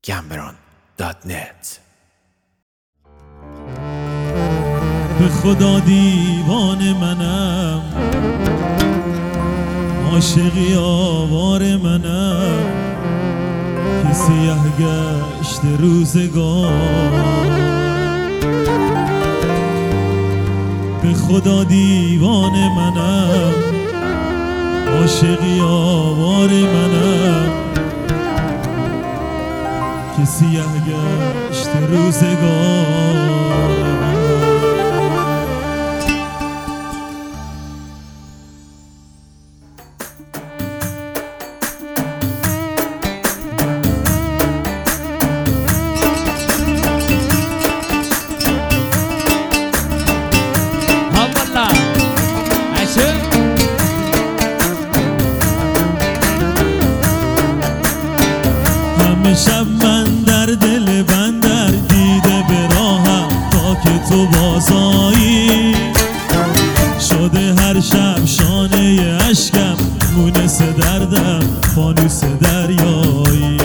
gambron.net. به خدا دیوان منم، عاشقی آوار منم که سیاه گشت روزگار. به خدا دیوان منم، عاشقی آوار منم که سیاه گشت روزگار. شب من در دل بندر دیده به راهم تا که تو بازایی شده. هر شب شانه اشکم مونس دردم فانوس دریایی.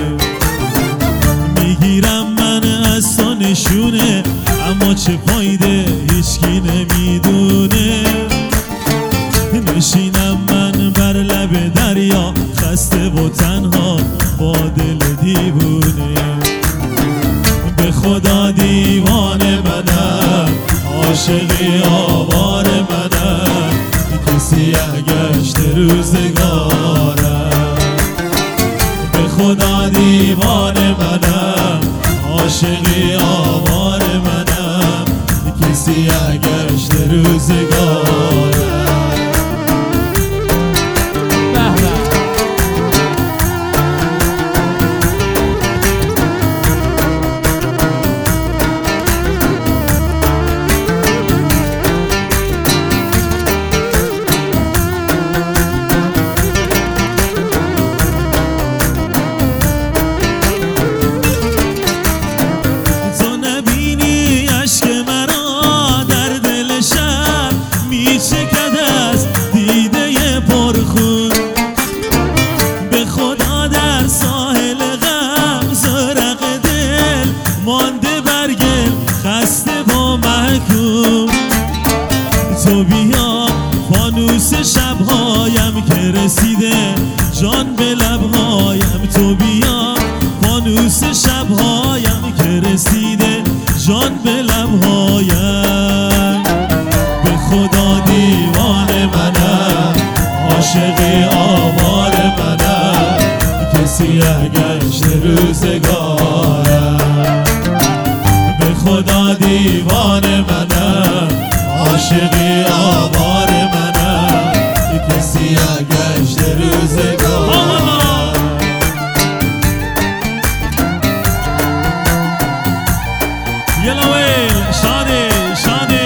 میگیرم من از تو نشونه اما چه فایده هیچکی نمیدونه. نشینم من بر لب دریا خسته و تنها با دل دیوونه. به خدا دیوان منم، عاشقی آوار منم که سیاه گشت روزگارم. به خدا دیوان منم، عاشقی آوار منم که سیاه گشت روزگارم. به خدا در ساحل غم زرق دل مانده برگل خسته و محکوم. تو بیا فانوس شبهایم که رسیده جان به لبهایم. تو بیا فانوس شبهایم که رسیده جان به لبهایم. به خدا دیوان منم، عاشقی آوار منم که سیاه گشت روزگارم. به خدا دیوان منم، عاشقی آوار منم که سیاه گشت روزگارم. یلا ویل شادی شادی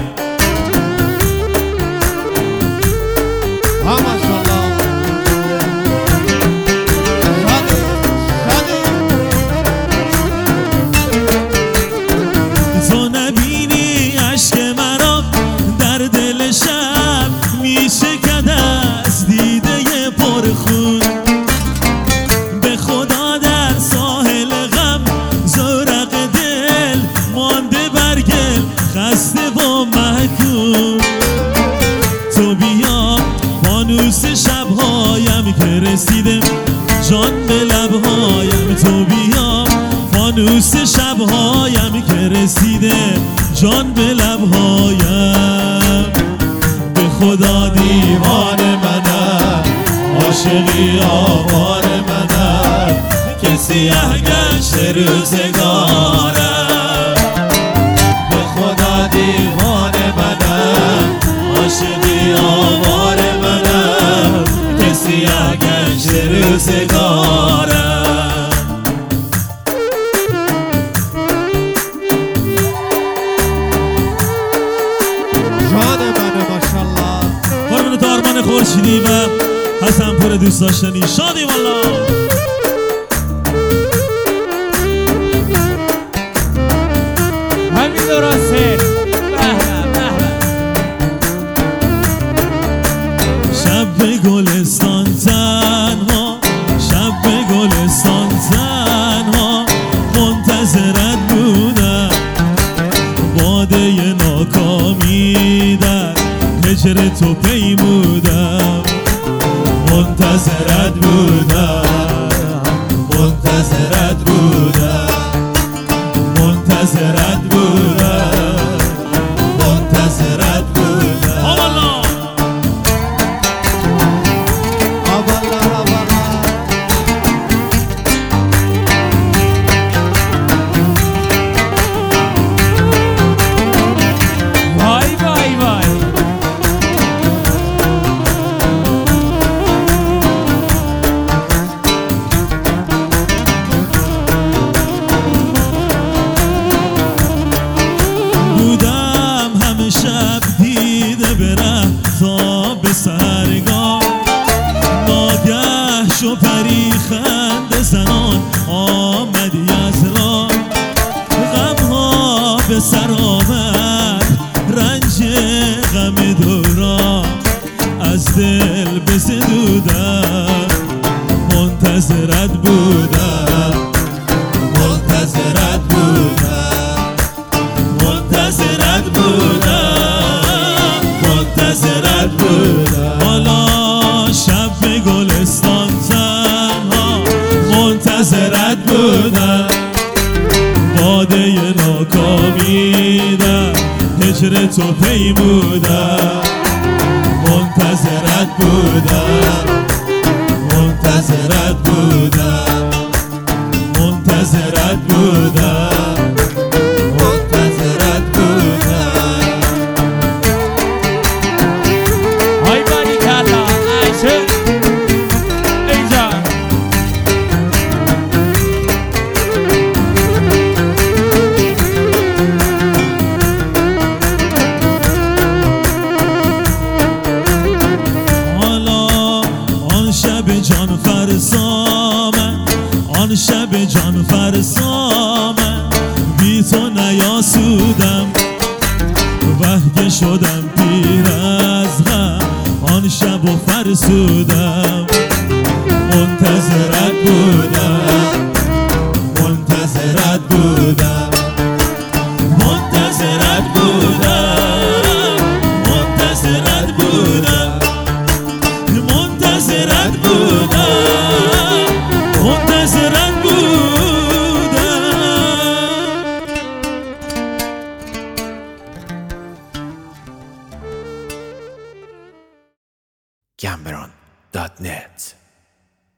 به خدا در ساحل غم زرق دل مانده برگل خسته و محکوم. تو بیا فانوس شبهایم که رسیده جان به لبهایم. تو بیا فانوس شبهایم که رسیده جان به لبهایم. به خدا دیوان منم، عاشقی آوار منم که سیاه گشت روزگارم. به خدا دیوان منم، عاشقی آوار منم که سیاه گشت روزگارم. جان منه ماشالله. قربون دارمان خورشیدی و حسن پور دوست داشتنی. شادی والله. همین درسته. شب به گلستان تنها، شب به گلستان تنها بودم باده ناکامیدم هجر تو پیمودم منتظرت بودم منتظرت بودم منتظرت بودم منتظرت بودم های باریکلا عیشه اینجا جان فرسامه آن شب جان فرسامه بی تو نیاسودم وحگه شدم پیر از غم آن شب و فرسودم منتظرت بودم